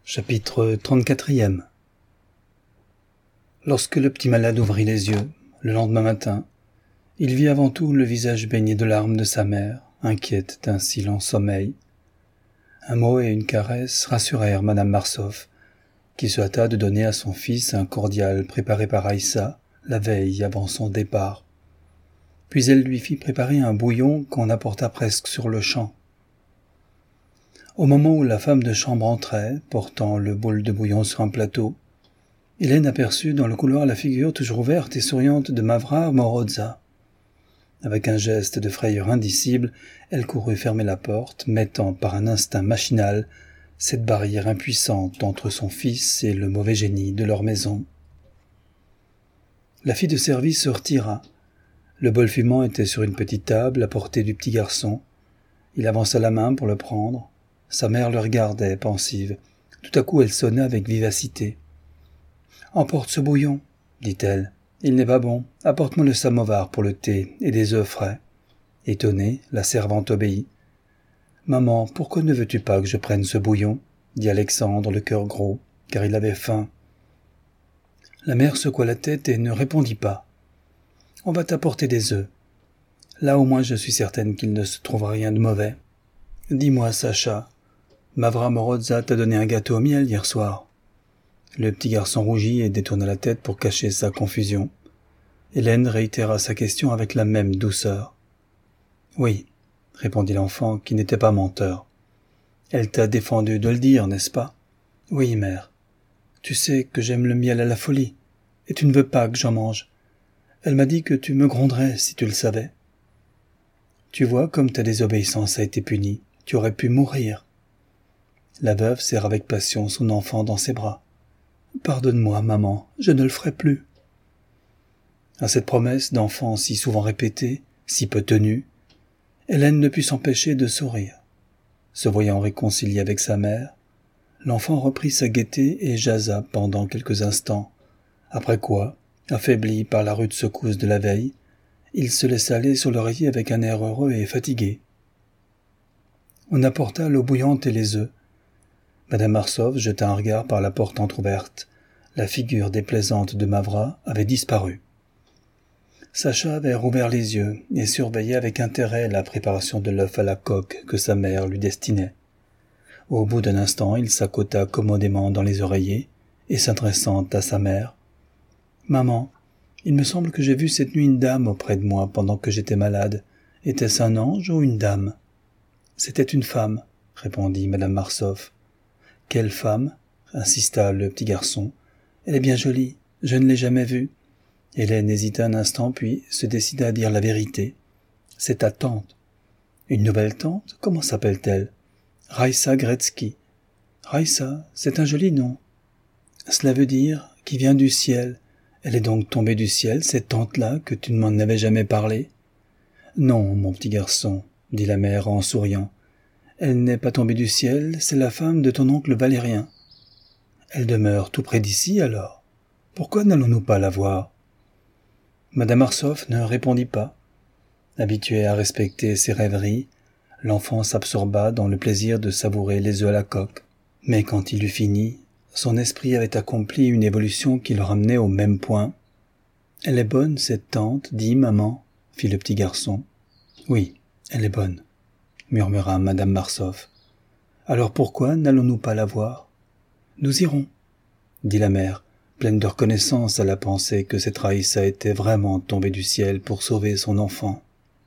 Chapitre 34e. Lorsque le petit malade ouvrit les yeux, le lendemain matin, il vit avant tout le visage baigné de larmes de sa mère, inquiète d'un si lent sommeil. Un mot et une caresse rassurèrent madame Marsof, qui se hâta de donner à son fils un cordial préparé par Aïssa la veille avant son départ. Puis elle lui fit préparer un bouillon qu'on apporta presque sur-le-champ. Au moment où la femme de chambre entrait, portant le bol de bouillon sur un plateau, Hélène aperçut dans le couloir la figure toujours ouverte et souriante de Mavra Morozza. Avec un geste de frayeur indicible, elle courut fermer la porte, mettant par un instinct machinal cette barrière impuissante entre son fils et le mauvais génie de leur maison. La fille de service se retira. Le bol fumant était sur une petite table à portée du petit garçon. Il avança la main pour le prendre. Sa mère le regardait, pensive. Tout à coup, elle sonna avec vivacité. « Emporte ce bouillon, dit-elle. Il n'est pas bon. Apporte-moi le samovar pour le thé et des œufs frais. » Étonnée, la servante obéit. « Maman, pourquoi ne veux-tu pas que je prenne ce bouillon ?» dit Alexandre, le cœur gros, car il avait faim. La mère secoua la tête et ne répondit pas. « On va t'apporter des œufs. Là au moins je suis certaine qu'il ne se trouvera rien de mauvais. Dis-moi, Sacha, Mavra Morozza t'a donné un gâteau au miel hier soir. » Le petit garçon rougit et détourna la tête pour cacher sa confusion. Hélène réitéra sa question avec la même douceur. « Oui, » répondit l'enfant, qui n'était pas menteur. « Elle t'a défendu de le dire, n'est-ce pas ? » ?»« Oui, mère. Tu sais que j'aime le miel à la folie, et tu ne veux pas que j'en mange. Elle m'a dit que tu me gronderais si tu le savais. Tu vois comme ta désobéissance a été punie. Tu aurais pu mourir. » La veuve serre avec passion son enfant dans ses bras. « Pardonne-moi, maman, je ne le ferai plus. » À cette promesse d'enfant si souvent répétée, si peu tenue, Hélène ne put s'empêcher de sourire. Se voyant réconcilié avec sa mère, l'enfant reprit sa gaieté et jasa pendant quelques instants, après quoi, affaibli par la rude secousse de la veille, il se laissa aller sur l'oreiller avec un air heureux et fatigué. On apporta l'eau bouillante et les œufs. Madame Marsof jeta un regard par la porte entr'ouverte. La figure déplaisante de Mavra avait disparu. Sacha avait rouvert les yeux et surveillait avec intérêt la préparation de l'œuf à la coque que sa mère lui destinait. Au bout d'un instant, il s'accota commodément dans les oreillers et s'adressant à sa mère. « Maman, il me semble que j'ai vu cette nuit une dame auprès de moi pendant que j'étais malade. Était-ce un ange ou une dame ?»« C'était une femme, » répondit madame Marsof. « Quelle femme ?» insista le petit garçon. « Elle est bien jolie, je ne l'ai jamais vue. » Hélène hésita un instant, puis se décida à dire la vérité. « C'est ta tante. »« Une nouvelle tante ? Comment s'appelle-t-elle ?»« Raïssa Gretzky. »« Raïssa, c'est un joli nom. »« Cela veut dire « qui vient du ciel ». Elle est donc tombée du ciel, cette tante-là, que tu ne m'en avais jamais parlé ? » ?»« Non, mon petit garçon, » dit la mère en souriant. « Elle n'est pas tombée du ciel, c'est la femme de ton oncle Valérien. »« Elle demeure tout près d'ici, alors ? Pourquoi n'allons-nous pas la voir ?» Madame Marsof ne répondit pas. Habituée à respecter ses rêveries, l'enfant s'absorba dans le plaisir de savourer les œufs à la coque. Mais quand il eut fini, son esprit avait accompli une évolution qui le ramenait au même point. « Elle est bonne, cette tante, dit maman, » fit le petit garçon. « Oui, elle est bonne, » murmura madame Marsof. « Alors pourquoi n'allons-nous pas la voir ? »« Nous irons, » dit la mère, pleine de reconnaissance à la pensée que cette Raïssa était vraiment tombée du ciel pour sauver son enfant.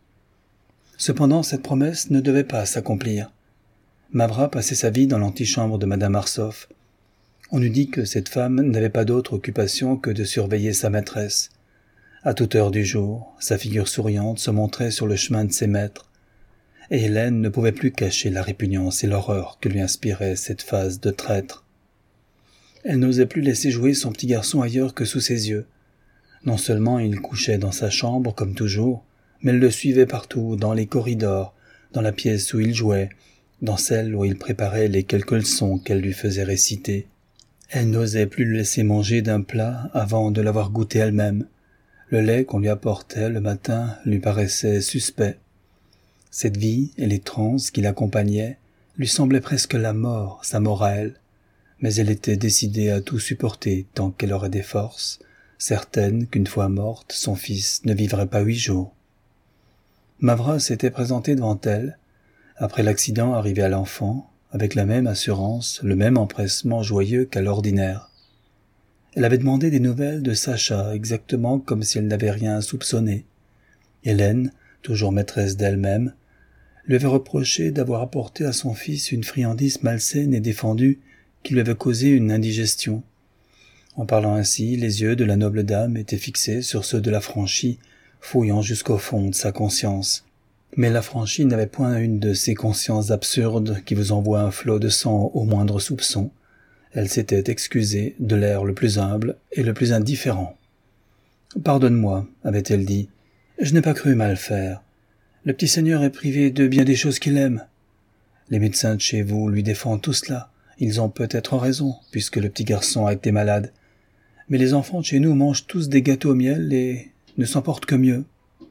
Cependant, cette promesse ne devait pas s'accomplir. Mavra passait sa vie dans l'antichambre de madame Marsof. On eût dit que cette femme n'avait pas d'autre occupation que de surveiller sa maîtresse. À toute heure du jour, sa figure souriante se montrait sur le chemin de ses maîtres, et Hélène ne pouvait plus cacher la répugnance et l'horreur que lui inspirait cette phase de traître. Elle n'osait plus laisser jouer son petit garçon ailleurs que sous ses yeux. Non seulement il couchait dans sa chambre comme toujours, mais elle le suivait partout, dans les corridors, dans la pièce où il jouait, dans celle où il préparait les quelques leçons qu'elle lui faisait réciter. Elle n'osait plus le laisser manger d'un plat avant de l'avoir goûté elle-même. Le lait qu'on lui apportait le matin lui paraissait suspect. Cette vie et les transes qui l'accompagnaient lui semblaient presque la mort, sa mort à elle. mais elle était décidée à tout supporter tant qu'elle aurait des forces, certaine qu'une fois morte, son fils ne vivrait pas 8 jours. Mavra s'était présentée devant elle, après l'accident arrivé à l'enfant, avec la même assurance, le même empressement joyeux qu'à l'ordinaire. Elle avait demandé des nouvelles de Sacha, exactement comme si elle n'avait rien soupçonné. Hélène, toujours maîtresse d'elle-même, lui avait reproché d'avoir apporté à son fils une friandise malsaine et défendue qui lui avait causé une indigestion. En parlant ainsi, les yeux de la noble dame étaient fixés sur ceux de l'affranchie, fouillant jusqu'au fond de sa conscience. Mais l'affranchie n'avait point une de ces consciences absurdes qui vous envoient un flot de sang au moindre soupçon. Elle s'était excusée de l'air le plus humble et le plus indifférent. « Pardonne-moi, avait-elle dit, je n'ai pas cru mal faire. Le petit seigneur est privé de bien des choses qu'il aime. Les médecins de chez vous lui défendent tout cela. Ils ont peut-être raison, puisque le petit garçon a été malade. Mais les enfants de chez nous mangent tous des gâteaux au miel et ne s'en portent que mieux. »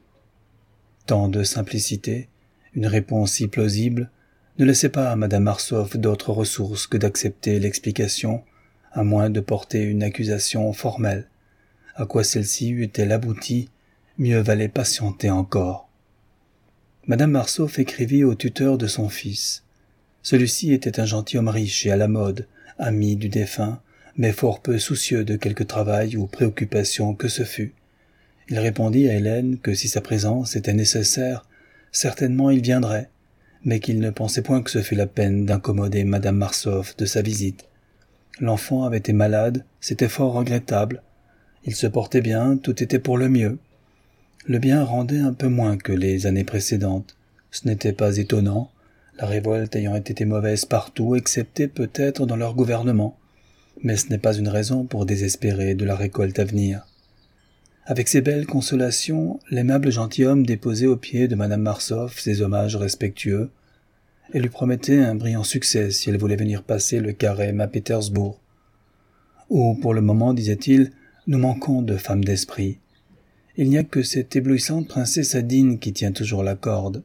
Tant de simplicité, une réponse si plausible, ne laissait pas à Madame Marsoff d'autre ressource que d'accepter l'explication, à moins de porter une accusation formelle. À quoi celle-ci eût-elle abouti, mieux valait patienter encore. Madame Marsoff écrivit au tuteur de son fils. Celui-ci était un gentilhomme riche et à la mode, ami du défunt, mais fort peu soucieux de quelque travail ou préoccupation que ce fût. Il répondit à Hélène que si sa présence était nécessaire, certainement il viendrait, mais qu'il ne pensait point que ce fût la peine d'incommoder Madame Marsoff de sa visite. L'enfant avait été malade, c'était fort regrettable. Il se portait bien, tout était pour le mieux. Le bien rendait un peu moins que les années précédentes. Ce n'était pas étonnant, la révolte ayant été mauvaise partout, excepté peut-être dans leur gouvernement. Mais ce n'est pas une raison pour désespérer de la récolte à venir. Avec ces belles consolations, l'aimable gentilhomme déposait aux pieds de Madame Marsoff ses hommages respectueux et lui promettait un brillant succès si elle voulait venir passer le carême à Pétersbourg. Où, pour le moment, disait-il, nous manquons de femmes d'esprit. Il n'y a que cette éblouissante princesse Adine qui tient toujours la corde.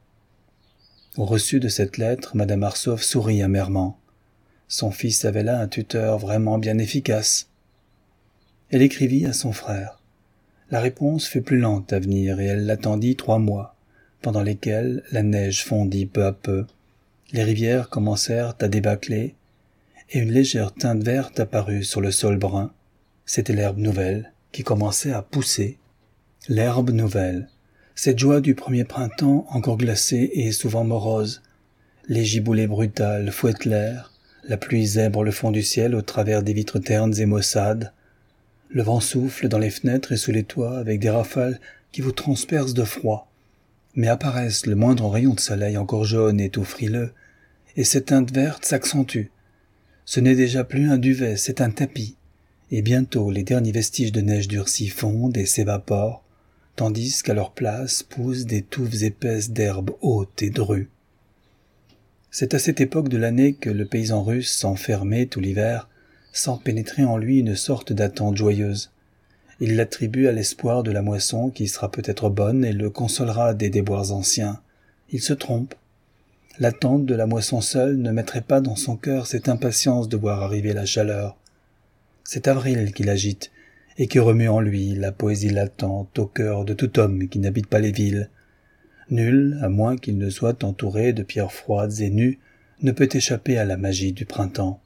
Au reçu de cette lettre, Madame Marsoff sourit amèrement. Son fils avait là un tuteur vraiment bien efficace. Elle écrivit à son frère. La réponse fut plus lente à venir et elle l'attendit 3 mois, pendant lesquels la neige fondit peu à peu, les rivières commencèrent à débâcler, et une légère teinte verte apparut sur le sol brun. C'était l'herbe nouvelle qui commençait à pousser. L'herbe nouvelle, cette joie du premier printemps encore glacée et souvent morose. Les giboulées brutales fouettent l'air, la pluie zèbre le fond du ciel au travers des vitres ternes et maussades. Le vent souffle dans les fenêtres et sous les toits avec des rafales qui vous transpercent de froid. Mais apparaissent le moindre rayon de soleil encore jaune et tout frileux, et cette teinte verte s'accentue. Ce n'est déjà plus un duvet, c'est un tapis, et bientôt les derniers vestiges de neige durcie fondent et s'évaporent, tandis qu'à leur place poussent des touffes épaisses d'herbes hautes et drues. C'est à cette époque de l'année que le paysan russe s'enfermait tout l'hiver, sans pénétrer en lui une sorte d'attente joyeuse. Il l'attribue à l'espoir de la moisson qui sera peut-être bonne et le consolera des déboires anciens. Il se trompe. L'attente de la moisson seule ne mettrait pas dans son cœur cette impatience de voir arriver la chaleur. C'est avril qui l'agite et qui remue en lui la poésie latente au cœur de tout homme qui n'habite pas les villes. Nul, à moins qu'il ne soit entouré de pierres froides et nues, ne peut échapper à la magie du printemps.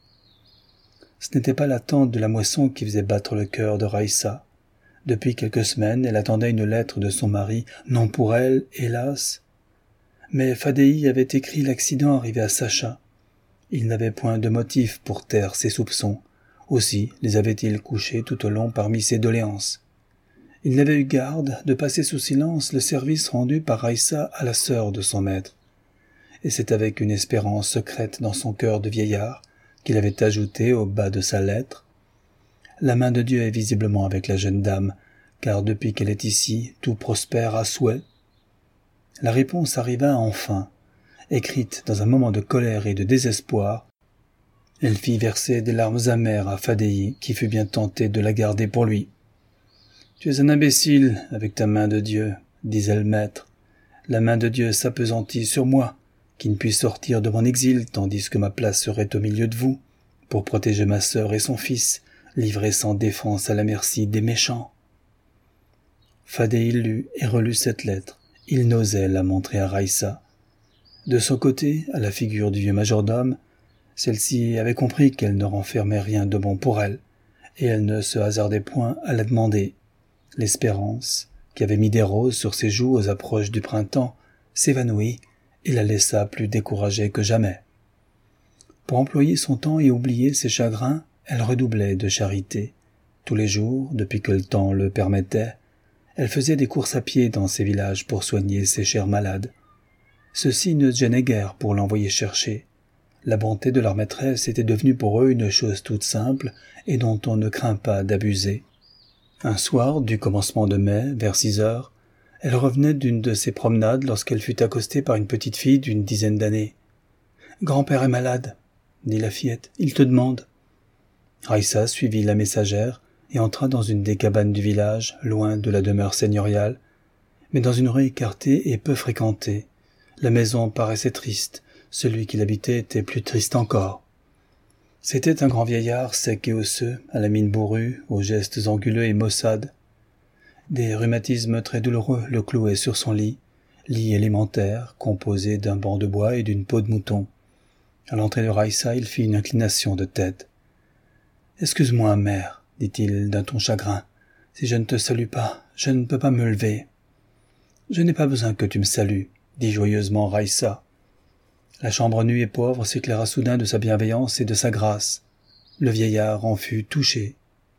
Ce n'était pas l'attente de la moisson qui faisait battre le cœur de Raïssa. Depuis quelques semaines, elle attendait une lettre de son mari, non pour elle, hélas. Mais Fadéi avait écrit l'accident arrivé à Sacha. Il n'avait point de motif pour taire ses soupçons. Aussi les avait-il couchés tout au long parmi ses doléances. Il n'avait eu garde de passer sous silence le service rendu par Raïssa à la sœur de son maître. Et c'est avec une espérance secrète dans son cœur de vieillard qu'il avait ajouté au bas de sa lettre. La main de Dieu est visiblement avec la jeune dame, car depuis qu'elle est ici, tout prospère à souhait. La réponse arriva enfin, écrite dans un moment de colère et de désespoir. Elle fit verser des larmes amères à Fadéi, qui fut bien tenté de la garder pour lui. « Tu es un imbécile avec ta main de Dieu, disait le maître. La main de Dieu s'appesantit sur moi, qui ne puis sortir de mon exil, tandis que ma place serait au milieu de vous. pour protéger ma sœur et son fils, livrés sans défense à la merci des méchants. Fadéil lut et relut cette lettre. Il n'osait la montrer à Raïssa. De son côté, à la figure du vieux majordome, celle-ci avait compris qu'elle ne renfermait rien de bon pour elle, et elle ne se hasardait point à la demander. L'espérance, qui avait mis des roses sur ses joues aux approches du printemps, s'évanouit et la laissa plus découragée que jamais. Pour employer son temps et oublier ses chagrins, elle redoublait de charité. Tous les jours, depuis que le temps le permettait, elle faisait des courses à pied dans ses villages pour soigner ses chers malades. Ceux-ci ne gênaient guère pour l'envoyer chercher. La bonté de leur maîtresse était devenue pour eux une chose toute simple et dont on ne craint pas d'abuser. Un soir, du commencement de mai, vers 6 heures, elle revenait d'une de ses promenades lorsqu'elle fut accostée par une petite fille d'une dizaine d'années. « Grand-père est malade, » dit la fillette, « il te demande. » Raïssa suivit la messagère et entra dans une des cabanes du village, loin de la demeure seigneuriale, mais dans une rue écartée et peu fréquentée. La maison paraissait triste, celui qui l'habitait était plus triste encore. C'était un grand vieillard sec et osseux, à la mine bourrue, aux gestes anguleux et maussades. Des rhumatismes très douloureux le clouaient sur son lit élémentaire, composé d'un banc de bois et d'une peau de mouton. À l'entrée de Raïssa, il fit une inclination de tête. « Excuse-moi, mère, dit-il d'un ton chagrin. Si je ne te salue pas, je ne peux pas me lever. »« Je n'ai pas besoin que tu me salues, » dit joyeusement Raïssa. La chambre nue et pauvre s'éclaira soudain de sa bienveillance et de sa grâce. Le vieillard en fut touché.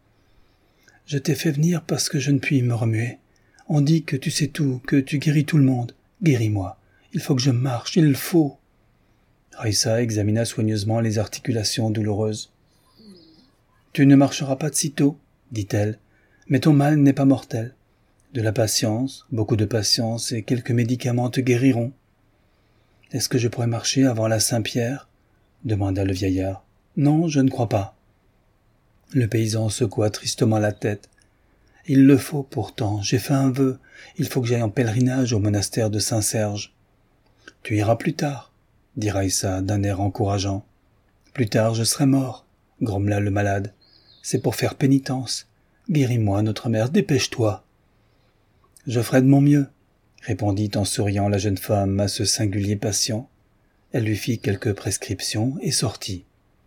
« Je t'ai fait venir parce que je ne puis me remuer. On dit que tu sais tout, que tu guéris tout le monde. Guéris-moi. Il faut que je marche, il faut. » Raïssa examina soigneusement les articulations douloureuses. « Tu ne marcheras pas de sitôt, dit-elle, mais ton mal n'est pas mortel. De la patience, beaucoup de patience et quelques médicaments te guériront. »« Est-ce que je pourrais marcher avant la Saint-Pierre » demanda le vieillard. « Non, je ne crois pas. » Le paysan secoua tristement la tête. « Il le faut pourtant, j'ai fait un vœu. Il faut que j'aille en pèlerinage au monastère de Saint-Serge. »« Tu iras plus tard, » dit Raïssa d'un air encourageant. « Plus tard je serai mort, » grommela le malade. « C'est pour faire pénitence. Guéris-moi, notre mère, dépêche-toi. »« Je ferai de mon mieux, » répondit en souriant la jeune femme à ce singulier patient. Elle lui fit quelques prescriptions et sortit.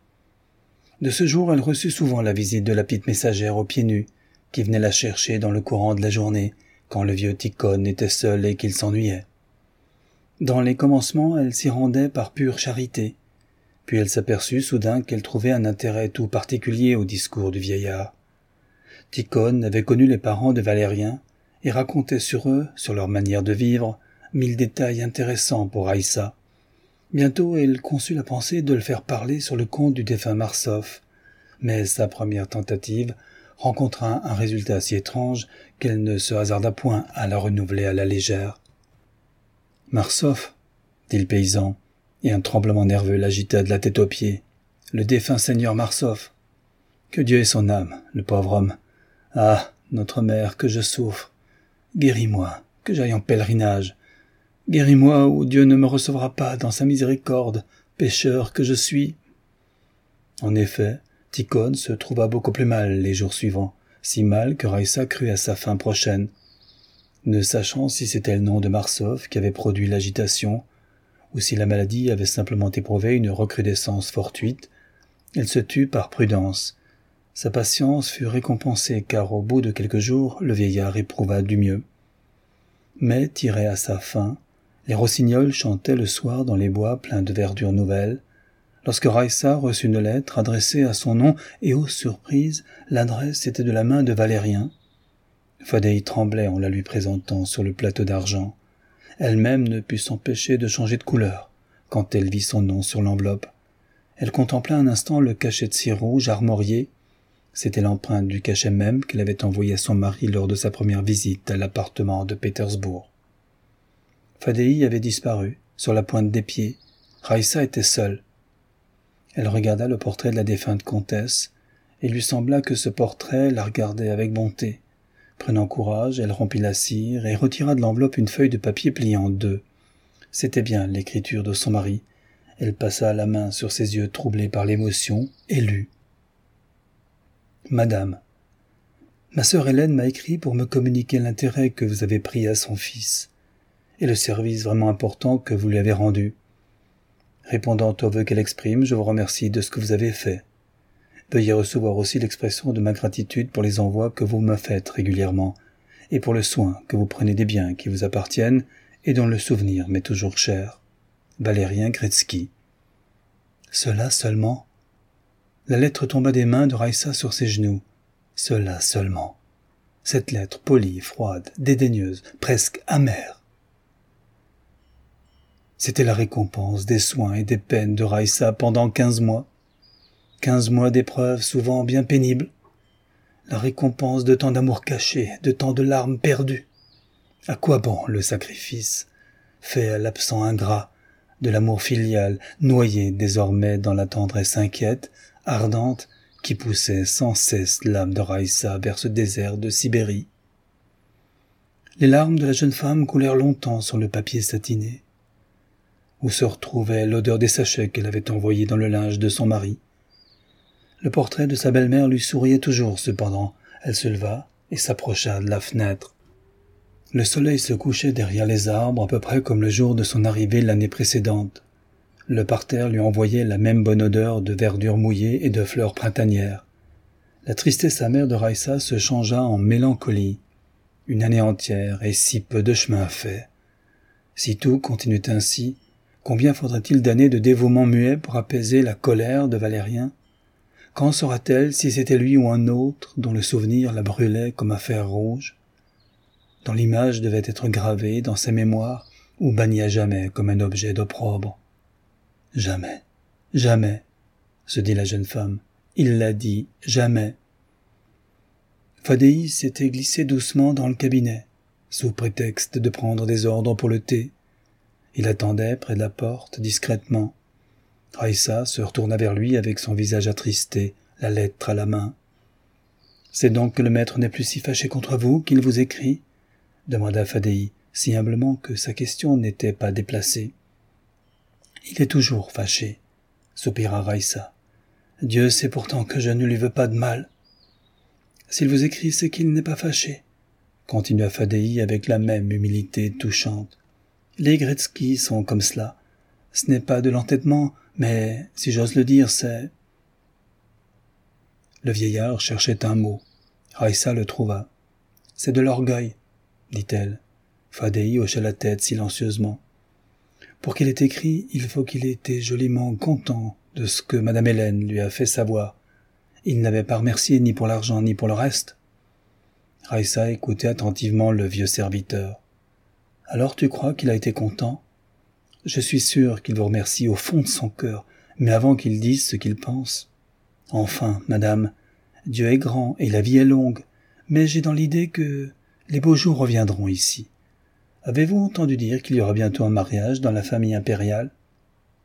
De ce jour, elle reçut souvent la visite de la petite messagère aux pieds nus, qui venait la chercher dans le courant de la journée, quand le vieux Tikhon était seul et qu'il s'ennuyait. Dans les commencements, elle s'y rendait par pure charité. Puis elle s'aperçut soudain qu'elle trouvait un intérêt tout particulier au discours du vieillard. Tikhon avait connu les parents de Valérien et racontait sur eux, sur leur manière de vivre, 1000 détails intéressants pour Raïssa. Bientôt, elle conçut la pensée de le faire parler sur le compte du défunt Marsof, mais sa première tentative rencontra un résultat si étrange qu'elle ne se hasarda point à la renouveler à la légère. « Marsof, » dit le paysan, et un tremblement nerveux l'agita de la tête aux pieds. « Le défunt seigneur Marsof. Que Dieu ait son âme, le pauvre homme. Ah, notre mère, que je souffre. Guéris-moi, que j'aille en pèlerinage. Guéris-moi ou Dieu ne me recevra pas dans sa miséricorde, pécheur que je suis. » En effet, Tikhon se trouva beaucoup plus mal les jours suivants, si mal que Raïssa crut à sa fin prochaine. Ne sachant si c'était le nom de Marsof qui avait produit l'agitation, ou si la maladie avait simplement éprouvé une recrudescence fortuite, elle se tut par prudence. Sa patience fut récompensée car au bout de quelques jours, le vieillard éprouva du mieux. Mai tirait à sa fin, les rossignols chantaient le soir dans les bois pleins de verdure nouvelle, lorsque Raïssa reçut une lettre adressée à son nom et, ô surprise, l'adresse était de la main de Valérien. Fadéil tremblait en la lui présentant sur le plateau d'argent. Elle-même ne put s'empêcher de changer de couleur quand elle vit son nom sur l'enveloppe. Elle contempla un instant le cachet de cire rouge armorié. C'était l'empreinte du cachet même qu'elle avait envoyé à son mari lors de sa première visite à l'appartement de Pétersbourg. Fadéil avait disparu, sur la pointe des pieds. Raïssa était seule. Elle regarda le portrait de la défunte comtesse, et lui sembla que ce portrait la regardait avec bonté. Prenant courage, elle rompit la cire et retira de l'enveloppe une feuille de papier pliée en deux. C'était bien l'écriture de son mari. Elle passa la main sur ses yeux troublés par l'émotion et lut. Madame, ma sœur Hélène m'a écrit pour me communiquer l'intérêt que vous avez pris à son fils et le service vraiment important que vous lui avez rendu. Répondant aux vœux qu'elle exprime, je vous remercie de ce que vous avez fait. Veuillez recevoir aussi l'expression de ma gratitude pour les envois que vous me faites régulièrement et pour le soin que vous prenez des biens qui vous appartiennent et dont le souvenir m'est toujours cher. Valérien Gretzky. Cela seulement. La lettre tomba des mains de Raïssa sur ses genoux. Cela seulement. Cette lettre polie, froide, dédaigneuse, presque amère. C'était la récompense des soins et des peines de Raïssa pendant 15 mois. 15 mois d'épreuves souvent bien pénibles. La récompense de tant d'amour caché, de tant de larmes perdues. À quoi bon le sacrifice, fait à l'absent ingrat, de l'amour filial, noyé désormais dans la tendresse inquiète, ardente, qui poussait sans cesse l'âme de Raïssa vers ce désert de Sibérie. Les larmes de la jeune femme coulèrent longtemps sur le papier satiné, où se retrouvait l'odeur des sachets qu'elle avait envoyés dans le linge de son mari. Le portrait de sa belle-mère lui souriait toujours, cependant. Elle se leva et s'approcha de la fenêtre. Le soleil se couchait derrière les arbres, à peu près comme le jour de son arrivée l'année précédente. Le parterre lui envoyait la même bonne odeur de verdure mouillée et de fleurs printanières. La tristesse amère de Raïssa se changea en mélancolie. Une année entière et si peu de chemin fait. Si tout continuait ainsi, combien faudrait-il d'années de dévouement muet pour apaiser la colère de Valérien? Quand saura-t-elle si c'était lui ou un autre dont le souvenir la brûlait comme un fer rouge, dont l'image devait être gravée dans ses mémoires ou bannie à jamais comme un objet d'opprobre? Jamais, jamais, se dit la jeune femme. Il l'a dit, jamais. Fadéi s'était glissé doucement dans le cabinet, sous prétexte de prendre des ordres pour le thé. Il attendait près de la porte, discrètement. Raïssa se retourna vers lui avec son visage attristé, la lettre à la main. « C'est donc que le maître n'est plus si fâché contre vous qu'il vous écrit ?» demanda Fadéi, si humblement que sa question n'était pas déplacée. « Il est toujours fâché, » soupira Raïssa. « Dieu sait pourtant que je ne lui veux pas de mal. »« S'il vous écrit, c'est qu'il n'est pas fâché, » continua Fadéi avec la même humilité touchante. « Les Gretzky sont comme cela. Ce n'est pas de l'entêtement, mais, si j'ose le dire, c'est... » Le vieillard cherchait un mot. Raïssa le trouva. « C'est de l'orgueil, » dit-elle. Fadéi hocha la tête silencieusement. Pour qu'il ait écrit, il faut qu'il ait été joliment content de ce que madame Hélène lui a fait savoir. Il n'avait pas remercié ni pour l'argent ni pour le reste. Raïssa écoutait attentivement le vieux serviteur. « Alors tu crois qu'il a été content ? Je suis sûr qu'il vous remercie au fond de son cœur, mais avant qu'il dise ce qu'il pense. Enfin, madame, Dieu est grand et la vie est longue, mais j'ai dans l'idée que les beaux jours reviendront ici. Avez-vous entendu dire qu'il y aura bientôt un mariage dans la famille impériale ? » ?»« Oui, »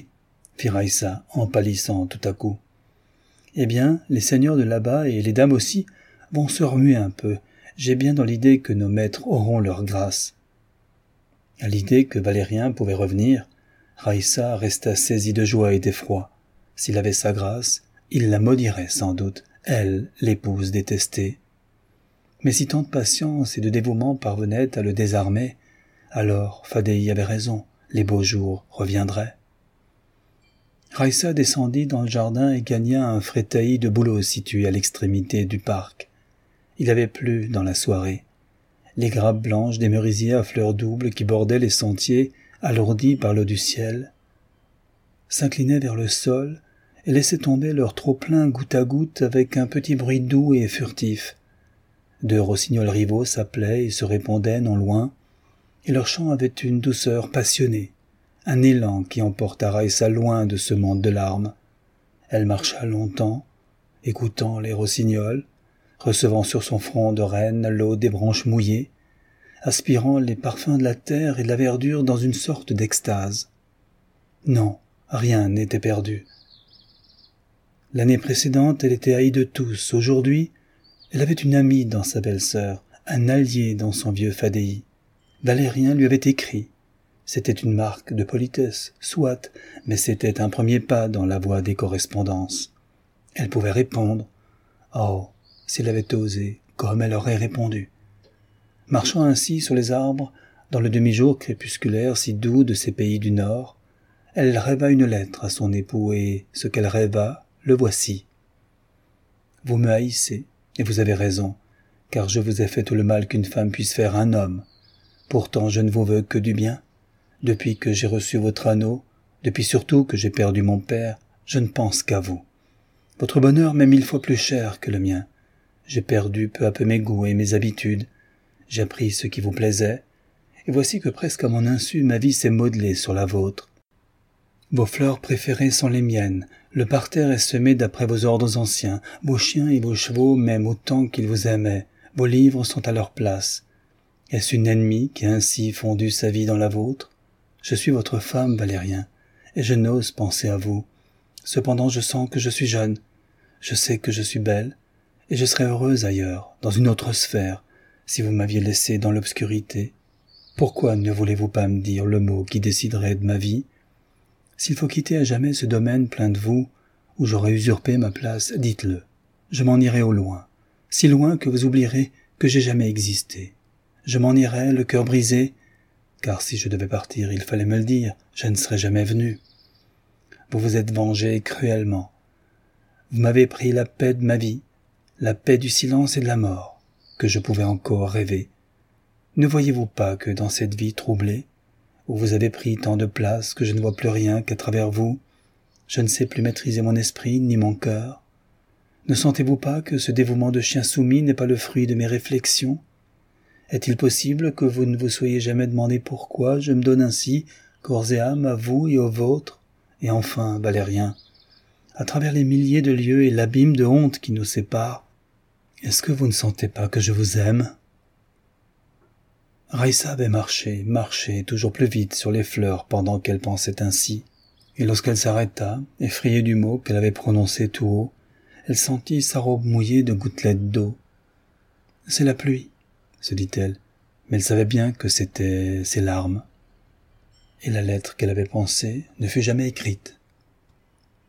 fit Raïssa, en pâlissant tout à coup. « Eh bien, les seigneurs de là-bas et les dames aussi vont se remuer un peu. J'ai bien dans l'idée que nos maîtres auront leur grâce. » À l'idée que Valérien pouvait revenir, Raïssa resta saisie de joie et d'effroi. S'il avait sa grâce, il la maudirait sans doute, elle, l'épouse détestée. Mais si tant de patience et de dévouement parvenaient à le désarmer, alors Fadéi avait raison, les beaux jours reviendraient. Raïssa descendit dans le jardin et gagna un frétaillis de bouleaux situé à l'extrémité du parc. Il avait plu dans la soirée. Les grappes blanches des merisiers à fleurs doubles qui bordaient les sentiers, alourdis par l'eau du ciel, s'inclinaient vers le sol et laissaient tomber leur trop-plein goutte à goutte avec un petit bruit doux et furtif. Deux rossignols rivaux s'appelaient et se répondaient non loin, et leur chant avait une douceur passionnée, un élan qui emporta Raïssa loin de ce monde de larmes. Elle marcha longtemps, écoutant les rossignols, recevant sur son front de reine l'eau des branches mouillées, aspirant les parfums de la terre et de la verdure dans une sorte d'extase. Non, rien n'était perdu. L'année précédente, elle était haïe de tous. Aujourd'hui, elle avait une amie dans sa belle-sœur, un allié dans son vieux Fadéi. Valérien lui avait écrit. C'était une marque de politesse, soit, mais c'était un premier pas dans la voie des correspondances. Elle pouvait répondre. Oh, s'il avait osé, comme elle aurait répondu. Marchant ainsi sur les arbres, dans le demi-jour crépusculaire si doux de ces pays du Nord, elle rêva une lettre à son époux et, ce qu'elle rêva, le voici. Vous me haïssez, et vous avez raison, car je vous ai fait tout le mal qu'une femme puisse faire à un homme. Pourtant je ne vous veux que du bien. Depuis que j'ai reçu votre anneau, depuis surtout que j'ai perdu mon père, je ne pense qu'à vous. Votre bonheur m'est 1000 fois plus cher que le mien. J'ai perdu peu à peu mes goûts et mes habitudes. J'ai appris ce qui vous plaisait, et voici que presque à mon insu ma vie s'est modelée sur la vôtre. Vos fleurs préférées sont les miennes, le parterre est semé d'après vos ordres anciens, vos chiens et vos chevaux m'aiment autant qu'ils vous aimaient, vos livres sont à leur place. Est-ce une ennemie qui a ainsi fondu sa vie dans la vôtre? Je suis votre femme, Valérien, et je n'ose penser à vous. Cependant je sens que je suis jeune, je sais que je suis belle, et je serais heureuse ailleurs, dans une autre sphère, si vous m'aviez laissé dans l'obscurité. Pourquoi ne voulez-vous pas me dire le mot qui déciderait de ma vie? S'il faut quitter à jamais ce domaine plein de vous, où j'aurais usurpé ma place, dites-le. Je m'en irai au loin, si loin que vous oublierez que j'ai jamais existé. Je m'en irai, le cœur brisé, car si je devais partir, il fallait me le dire, je ne serais jamais venu. Vous vous êtes vengé cruellement. Vous m'avez pris la paix de ma vie, la paix du silence et de la mort, que je pouvais encore rêver. Ne voyez-vous pas que dans cette vie troublée, où vous avez pris tant de place que je ne vois plus rien qu'à travers vous, je ne sais plus maîtriser mon esprit ni mon cœur? Ne sentez-vous pas que ce dévouement de chien soumis n'est pas le fruit de mes réflexions? Est-il possible que vous ne vous soyez jamais demandé pourquoi je me donne ainsi, corps et âme, à vous et aux vôtres? Et enfin, Valérien, à travers les milliers de lieues et l'abîme de honte qui nous sépare, est-ce que vous ne sentez pas que je vous aime? Raïssa avait marché toujours plus vite sur les fleurs pendant qu'elle pensait ainsi, et lorsqu'elle s'arrêta, effrayée du mot qu'elle avait prononcé tout haut, elle sentit sa robe mouillée de gouttelettes d'eau. « C'est la pluie », se dit-elle, mais elle savait bien que c'était ses larmes. Et la lettre qu'elle avait pensée ne fut jamais écrite.